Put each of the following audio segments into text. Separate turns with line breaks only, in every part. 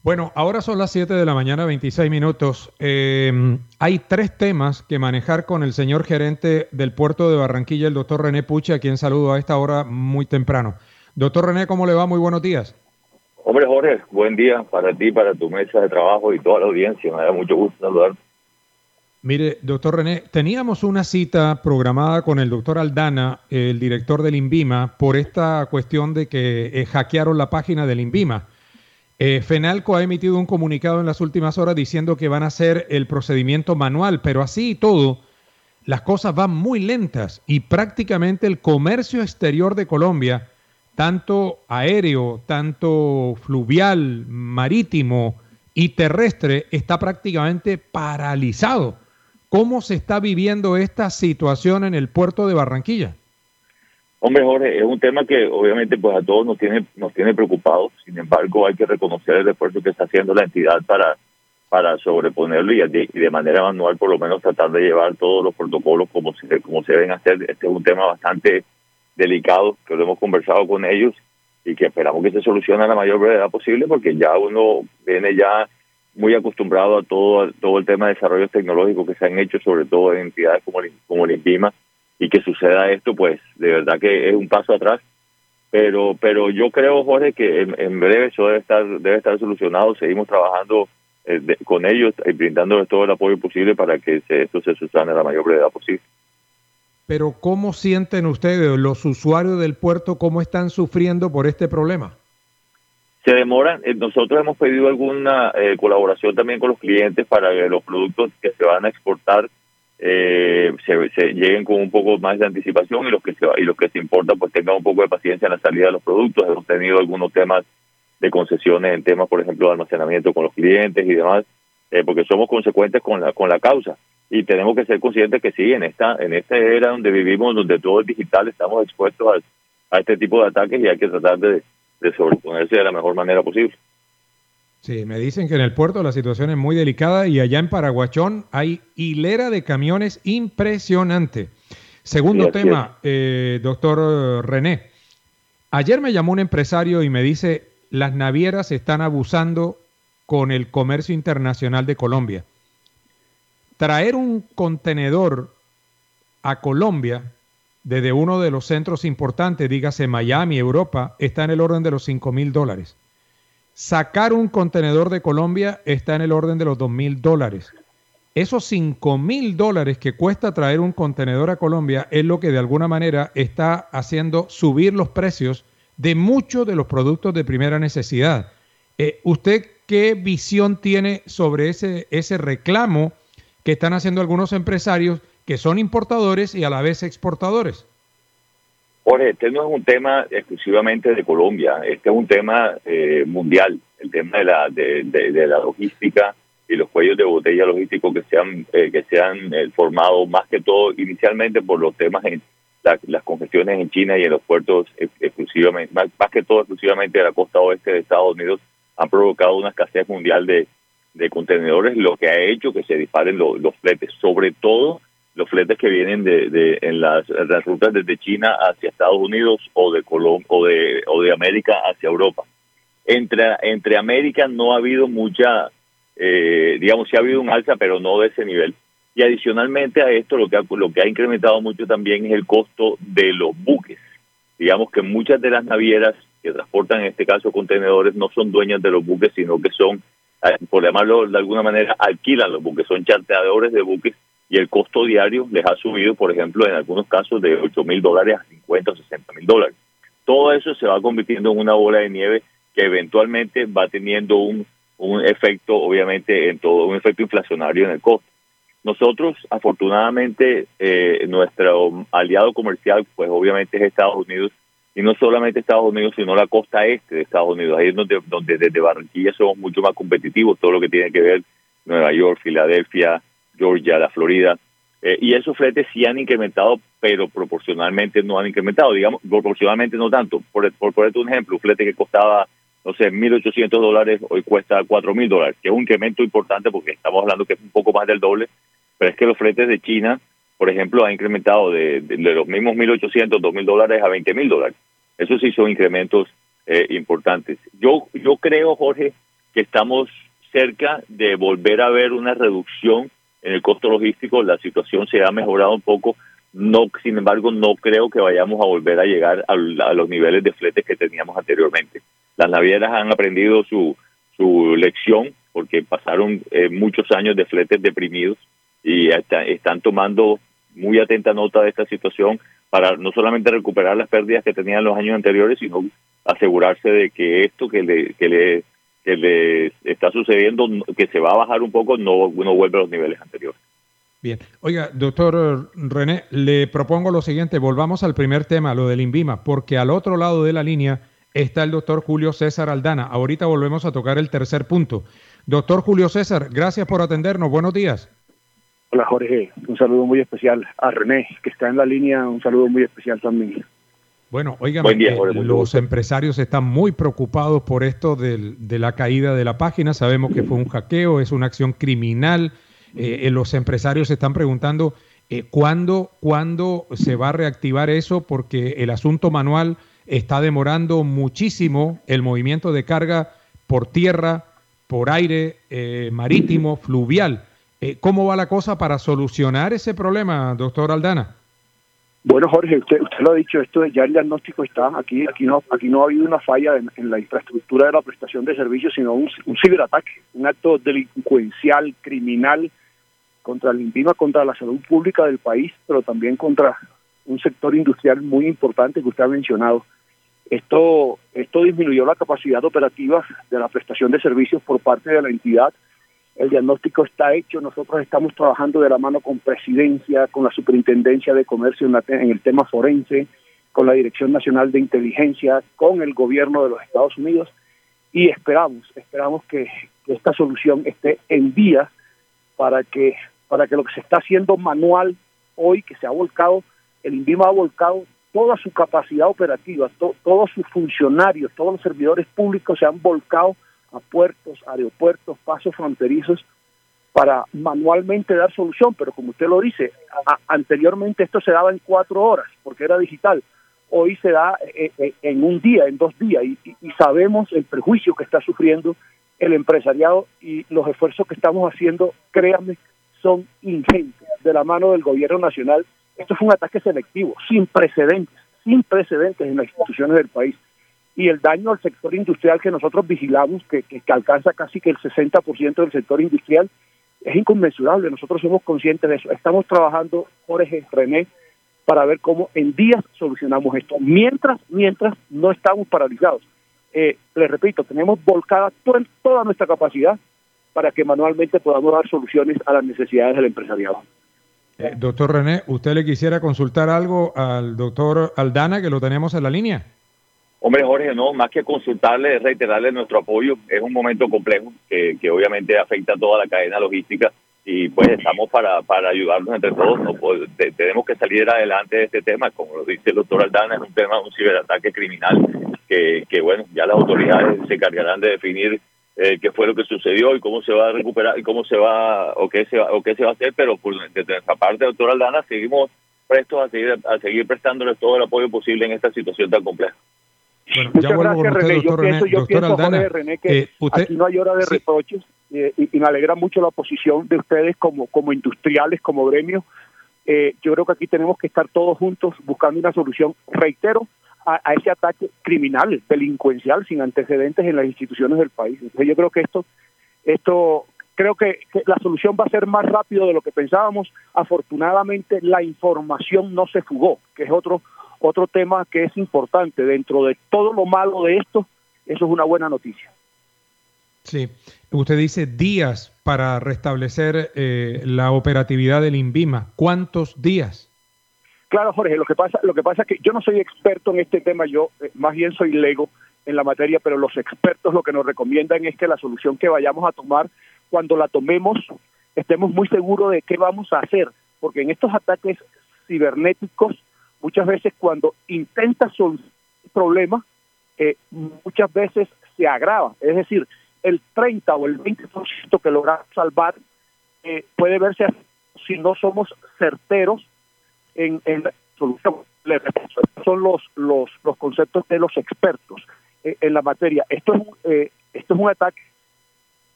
Bueno, ahora son las 7 de la mañana, 26 minutos. Hay tres temas que manejar con el señor gerente del puerto de Barranquilla, el doctor René Puche, a quien saludo a esta hora muy temprano. Doctor René, ¿cómo le va? Muy buenos días.
Hombre, Jorge, buen día para ti, para tu mesa de trabajo y toda la audiencia. Me da mucho gusto saludar.
Mire, doctor René, teníamos una cita programada con el doctor Aldana, el director del INVIMA, por esta cuestión de que hackearon la página del INVIMA. FENALCO ha emitido un comunicado en las últimas horas diciendo que van a hacer el procedimiento manual, pero así y todo, las cosas van muy lentas y prácticamente el comercio exterior de Colombia, tanto aéreo, tanto fluvial, marítimo y terrestre, está prácticamente paralizado. ¿Cómo se está viviendo esta situación en el puerto de Barranquilla?
Hombre, Jorge, es un tema que obviamente pues a todos nos tiene preocupados. Sin embargo, hay que reconocer el esfuerzo que está haciendo la entidad para sobreponerlo y de manera manual por lo menos tratar de llevar todos los protocolos como se deben hacer. Este es un tema bastante delicado que lo hemos conversado con ellos y que esperamos que se solucione a la mayor brevedad posible, porque ya uno viene ya muy acostumbrado a todo el tema de desarrollos tecnológicos que se han hecho, sobre todo en entidades como el INVIMA, y que suceda esto, pues de verdad que es un paso atrás. Pero yo creo, Jorge, que en breve eso debe estar solucionado. Seguimos trabajando con ellos y brindándoles todo el apoyo posible para que esto se solucione a la mayor brevedad posible.
Pero ¿cómo sienten ustedes, los usuarios del puerto, cómo están sufriendo por este problema?
Se demoran. Nosotros hemos pedido alguna colaboración también con los clientes para que los productos que se van a exportar se lleguen con un poco más de anticipación, y los que se importan pues tengan un poco de paciencia en la salida de los productos. Hemos tenido algunos temas de concesiones en temas, por ejemplo, de almacenamiento con los clientes y demás, porque somos consecuentes con la causa, y tenemos que ser conscientes que sí, en esta era donde vivimos, donde todo es digital, estamos expuestos a este tipo de ataques, y hay que tratar de sobreponerse de la mejor manera posible.
Sí, me dicen que en el puerto la situación es muy delicada y allá en Paraguachón hay hilera de camiones impresionante. Segundo
Sí,
tema, doctor René. Ayer me llamó un empresario y me dice, las navieras están abusando con el comercio internacional de Colombia. Traer un contenedor a Colombia desde uno de los centros importantes, dígase Miami, Europa, está en el orden de los $5,000. Sacar un contenedor de Colombia está en el orden de los $2,000. Esos $5,000 que cuesta traer un contenedor a Colombia es lo que de alguna manera está haciendo subir los precios de muchos de los productos de primera necesidad. ¿Usted qué visión tiene sobre ese reclamo que están haciendo algunos empresarios que son importadores y a la vez exportadores?
Jorge, este no es un tema exclusivamente de Colombia, este es un tema mundial, el tema de la logística y los cuellos de botella logísticos que se han formado más que todo inicialmente por los temas en las congestiones en China y en los puertos exclusivamente, más que todo exclusivamente de la costa oeste de Estados Unidos, han provocado una escasez mundial de contenedores, lo que ha hecho que se disparen los fletes, sobre todo los fletes que vienen en las rutas desde China hacia Estados Unidos o de Colombia o de América hacia Europa. Entre América no ha habido mucha, digamos, sí ha habido un alza, pero no de ese nivel. Y adicionalmente a esto, lo que ha incrementado mucho también es el costo de los buques. Digamos que muchas de las navieras que transportan, en este caso, contenedores, no son dueñas de los buques, sino que son, por llamarlo de alguna manera, alquilan los buques, son charteadores de buques, y el costo diario les ha subido, por ejemplo, en algunos casos de $8,000 a $50,000 o $60,000. Todo eso se va convirtiendo en una bola de nieve que eventualmente va teniendo un efecto, obviamente, un efecto inflacionario en el costo. Nosotros, afortunadamente, nuestro aliado comercial, pues obviamente es Estados Unidos, y no solamente Estados Unidos, sino la costa este de Estados Unidos. Ahí es donde desde Barranquilla somos mucho más competitivos, todo lo que tiene que ver Nueva York, Filadelfia, Georgia, la Florida, y esos fletes sí han incrementado, pero proporcionalmente no han incrementado, digamos, proporcionalmente no tanto. Por ponerte un ejemplo, un flete que costaba, no sé, $1,800, hoy cuesta $4,000, que es un incremento importante porque estamos hablando que es un poco más del doble, pero es que los fletes de China, por ejemplo, han incrementado de los mismos $1,800, $2,000 a $20,000. Eso sí son incrementos importantes. Yo creo, Jorge, que estamos cerca de volver a ver una reducción en el costo logístico. La situación se ha mejorado un poco. No, sin embargo, no creo que vayamos a volver a llegar a los niveles de fletes que teníamos anteriormente. Las navieras han aprendido su lección, porque pasaron muchos años de fletes deprimidos y están tomando muy atenta nota de esta situación para no solamente recuperar las pérdidas que tenían los años anteriores, sino asegurarse de que esto que le está sucediendo, que se va a bajar un poco, no vuelve a los niveles anteriores.
Bien. Oiga, doctor René, le propongo lo siguiente, volvamos al primer tema, lo del INVIMA, porque al otro lado de la línea está el doctor Julio César Aldana. Ahorita volvemos a tocar el tercer punto. Doctor Julio César, gracias por atendernos. Buenos días.
Hola Jorge, un saludo muy especial. A René, que está en la línea, un saludo muy especial también.
Bueno, oigan, los empresarios están muy preocupados por esto de la caída de la página. Sabemos que fue un hackeo, es una acción criminal. Los empresarios se están preguntando ¿cuándo se va a reactivar eso? Porque el asunto manual está demorando muchísimo el movimiento de carga por tierra, por aire, marítimo, fluvial. ¿Cómo va la cosa para solucionar ese problema, doctor Aldana?
Bueno, Jorge, usted lo ha dicho, ya el diagnóstico está aquí no ha habido una falla en la infraestructura de la prestación de servicios, sino un ciberataque, un acto delincuencial, criminal contra el INVIMA, contra la salud pública del país, pero también contra un sector industrial muy importante que usted ha mencionado. Esto disminuyó la capacidad operativa de la prestación de servicios por parte de la entidad. El diagnóstico está hecho, nosotros estamos trabajando de la mano con Presidencia, con la Superintendencia de Comercio en el tema forense, con la Dirección Nacional de Inteligencia, con el gobierno de los Estados Unidos, y esperamos que esta solución esté en vías para que lo que se está haciendo manual hoy, que se ha volcado, el INVIMA ha volcado toda su capacidad operativa, todos sus funcionarios, todos los servidores públicos se han volcado a puertos, aeropuertos, pasos fronterizos para manualmente dar solución, pero como usted lo dice, anteriormente esto se daba en 4 horas porque era digital, hoy se da en un día, en 2 días y sabemos el perjuicio que está sufriendo el empresariado y los esfuerzos que estamos haciendo, créanme, son ingentes de la mano del gobierno nacional. Esto es un ataque selectivo, sin precedentes en las instituciones del país. Y el daño al sector industrial que nosotros vigilamos, que alcanza casi que el 60% del sector industrial, es inconmensurable. Nosotros somos conscientes de eso. Estamos trabajando, Jorge, René, para ver cómo en días solucionamos esto. Mientras no estamos paralizados. Les repito, tenemos volcada toda nuestra capacidad para que manualmente podamos dar soluciones a las necesidades del empresariado.
Doctor René, ¿usted le quisiera consultar algo al doctor Aldana, que lo tenemos en la línea?
Hombre, Jorge, no, más que consultarle, reiterarle nuestro apoyo. Es un momento complejo que obviamente afecta a toda la cadena logística y pues estamos para ayudarnos entre todos. No, pues, tenemos que salir adelante de este tema. Como lo dice el doctor Aldana, es un tema, un ciberataque criminal que bueno, ya las autoridades se encargarán de definir qué fue lo que sucedió y cómo se va a recuperar y cómo se va o qué se va a hacer, pero desde nuestra parte, doctor Aldana, seguimos prestos a seguir prestándoles todo el apoyo posible en esta situación tan compleja.
Bueno, ya vuelvo con usted, doctor René.
Yo pienso, Jorge, René, que aquí no hay hora de reproches y me alegra mucho la posición de ustedes como industriales, como gremio. Yo creo que aquí tenemos que estar todos juntos buscando una solución, reitero, a ese ataque criminal, delincuencial, sin antecedentes en las instituciones del país. Entonces yo creo que creo que la solución va a ser más rápido de lo que pensábamos. Afortunadamente la información no se fugó, que es otro tema que es importante. Dentro de todo lo malo de esto, eso es una buena noticia. Sí,
usted dice días para restablecer la operatividad del INVIMA. ¿Cuántos días?
Claro, Jorge, lo que pasa es que yo no soy experto en este tema, yo más bien soy lego en la materia, pero los expertos lo que nos recomiendan es que la solución que vayamos a tomar, cuando la tomemos, estemos muy seguros de qué vamos a hacer, porque en estos ataques cibernéticos, muchas veces cuando intentas solucionar el problema, muchas veces se agrava, es decir, el 30 o el 20% que logramos salvar puede verse si no somos certeros en la solución. Son los conceptos de los expertos en la materia. Esto es un ataque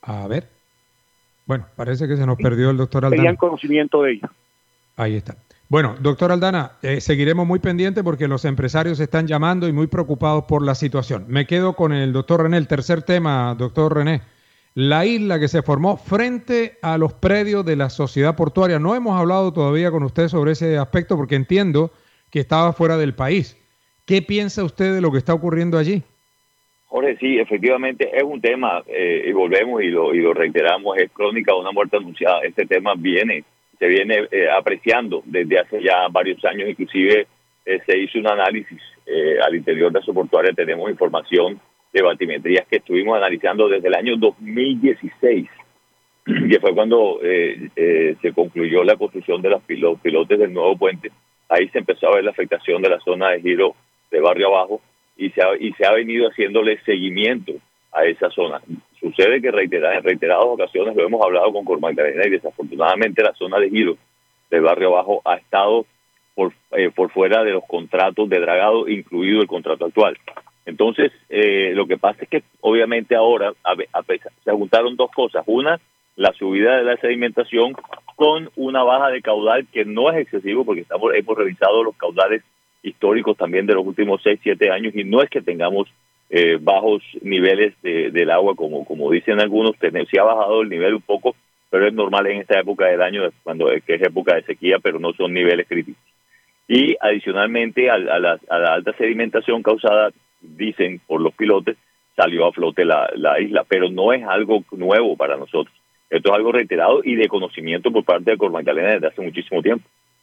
A ver. Bueno, parece que se nos perdió el doctor Aldana.
Tenían conocimiento de ello.
Ahí está. Bueno, doctor Aldana, seguiremos muy pendientes porque los empresarios están llamando y muy preocupados por la situación. Me quedo con el doctor René. El tercer tema, doctor René. La isla que se formó frente a los predios de la sociedad portuaria. No hemos hablado todavía con usted sobre ese aspecto porque entiendo que estaba fuera del país. ¿Qué piensa usted de lo que está ocurriendo allí?
Jorge, sí, efectivamente es un tema, y volvemos y lo reiteramos, es crónica de una muerte anunciada. Este tema se viene apreciando desde hace ya varios años, inclusive se hizo un análisis al interior de la portuaria, tenemos información de batimetrías que estuvimos analizando desde el año 2016, que fue cuando se concluyó la construcción de los pilotes del nuevo puente. Ahí se empezó a ver la afectación de la zona de giro de Barrio Abajo, y se ha venido haciéndole seguimiento a esa zona. Sucede que en reiteradas ocasiones lo hemos hablado con Cor Magdalena y desafortunadamente la zona de giro del Barrio Abajo ha estado por fuera de los contratos de dragado, incluido el contrato actual. Entonces, lo que pasa es que obviamente ahora se juntaron dos cosas. Una, la subida de la sedimentación con una baja de caudal que no es excesivo porque hemos revisado los caudales históricos también de los últimos 6-7 años y no es que tengamos bajos niveles del agua como dicen algunos. Sí ha bajado el nivel un poco, pero es normal en esta época del año, que es época de sequía, pero no son niveles críticos. Y adicionalmente a la alta sedimentación causada, dicen por los pilotes, salió a flote la isla, pero no es algo nuevo para nosotros. Esto es algo reiterado y de conocimiento por parte de Cor Magdalena desde hace muchísimo tiempo.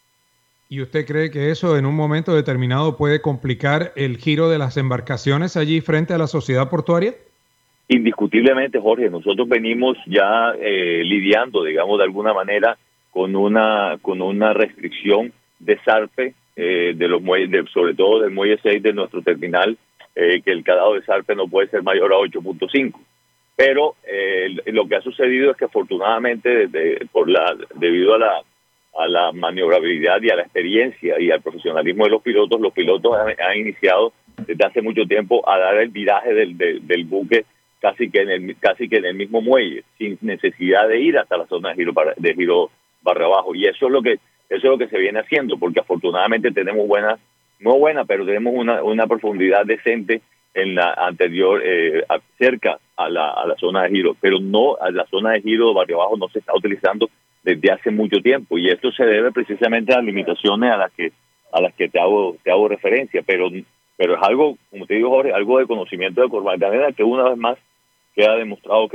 ¿Y usted cree que eso en un momento determinado puede complicar el giro de las embarcaciones allí frente a la sociedad portuaria?
Indiscutiblemente, Jorge, nosotros venimos ya lidiando, digamos, de alguna manera con una restricción de zarpe de los muelles, sobre todo del muelle 6 de nuestro terminal, que el calado de zarpe no puede ser mayor a 8.5. Pero lo que ha sucedido es que afortunadamente debido a la maniobrabilidad y a la experiencia y al profesionalismo de los pilotos han iniciado desde hace mucho tiempo a dar el viraje del buque casi que en el mismo muelle, sin necesidad de ir hasta la zona de giro barra abajo. Y eso es lo que se viene haciendo, porque afortunadamente tenemos pero tenemos una profundidad decente en la anterior, cerca a la zona de giro, pero no a la zona de giro de barrio abajo no se está utilizando desde hace mucho tiempo, y esto se debe precisamente a las limitaciones a las que te hago referencia, pero es algo, como te digo, Jorge, algo de conocimiento de Cor Magdalena que una vez más queda demostrado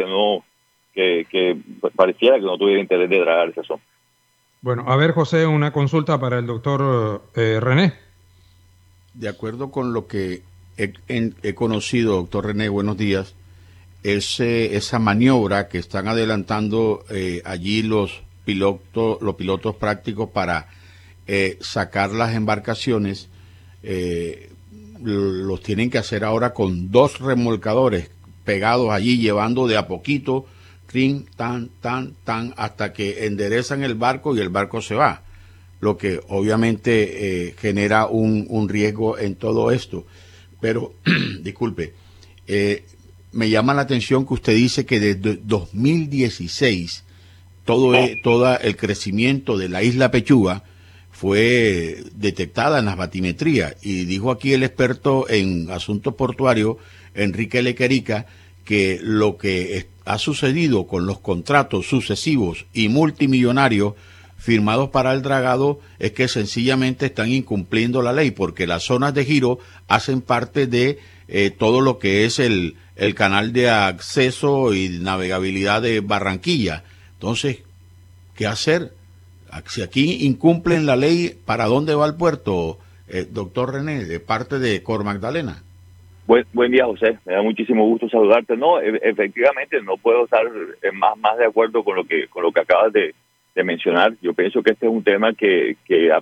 que pareciera que no tuviera interés de dragar esa zona.
Bueno, a ver, José, una consulta para el doctor René.
De acuerdo con lo que he conocido, doctor René, buenos días, esa maniobra que están adelantando allí los pilotos prácticos para sacar las embarcaciones, los tienen que hacer ahora con 2 remolcadores pegados allí, llevando de a poquito, tan, hasta que enderezan el barco y el barco se va, lo que obviamente genera un riesgo en todo esto. Pero, disculpe, me llama la atención que usted dice que desde 2016 todo el crecimiento de la isla Pechuga fue detectada en las batimetrías, y dijo aquí el experto en asuntos portuarios, Enrique Lequerica, que lo que ha sucedido con los contratos sucesivos y multimillonarios firmados para el dragado es que sencillamente están incumpliendo la ley, porque las zonas de giro hacen parte de todo lo que es el canal de acceso y navegabilidad de Barranquilla. Entonces, ¿qué hacer? Si aquí incumplen la ley, ¿para dónde va el puerto, doctor René, de parte de Cor Magdalena?
Buen día, José. Me da muchísimo gusto saludarte. No, efectivamente, no puedo estar más de acuerdo con lo que acabas de mencionar. Yo pienso que este es un tema que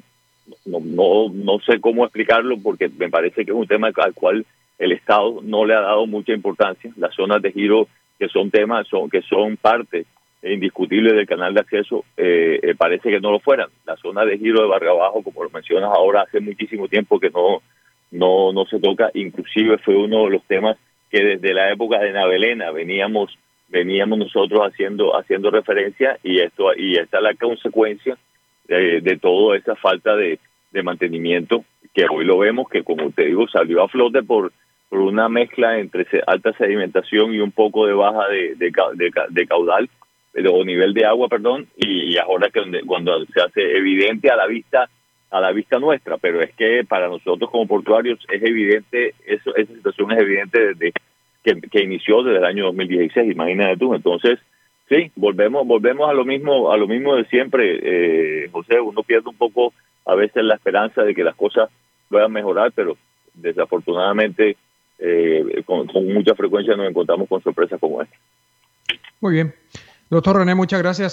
no sé cómo explicarlo, porque me parece que es un tema al cual el Estado no le ha dado mucha importancia. Las zonas de giro, que son parte indiscutible del canal de acceso, parece que no lo fueran. La zona de giro de Barrio Abajo, como lo mencionas ahora, hace muchísimo tiempo que no se toca. Inclusive fue uno de los temas que desde la época de Navelena veníamos veníamos nosotros haciendo referencia, y esta es la consecuencia de toda esa falta de mantenimiento, que hoy lo vemos que, como te digo, salió a flote por una mezcla entre alta sedimentación y un poco de baja de caudal o nivel de agua, perdón, y ahora cuando se hace evidente a la vista nuestra, pero es que para nosotros como portuarios es evidente, esa situación es evidente desde que inició desde el año 2016, imagínate tú. Entonces, sí, volvemos a lo mismo de siempre, José. Uno pierde un poco a veces la esperanza de que las cosas puedan mejorar, pero desafortunadamente con mucha frecuencia nos encontramos con sorpresas como esta.
Muy bien. Doctor René, muchas gracias.